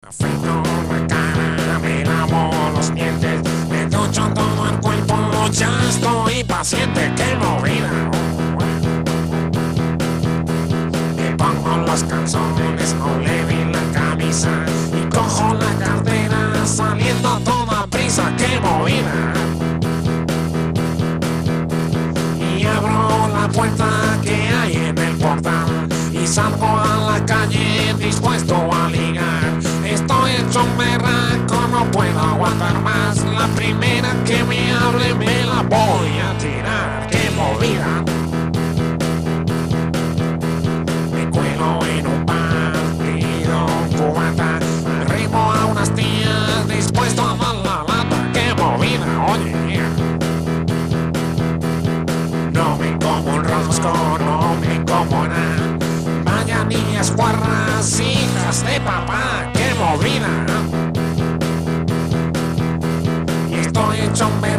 Afeito la cara, me lavo los dientes, me ducho todo el cuerpo, ya estoy paciente, qué movida. Me pongo los calzones, no le vi la camisa y cojo la cartera saliendo a toda prisa, qué movida. Y abro la puerta que hay en el portal y salgo a la calle dispuesto a ligar. Estoy hecho un berraco, no puedo aguantar más. La primera que me hable me la voy a tirar. ¡Qué movida! Me cuelo en un bar, pido cubata, arrimo a unas tías dispuesto a dar la lata. ¡Qué movida! Oye, no me como un rosco, no me como nada. Vaya niñas guarras, hijas de papá, qué movida. Y estoy hecho un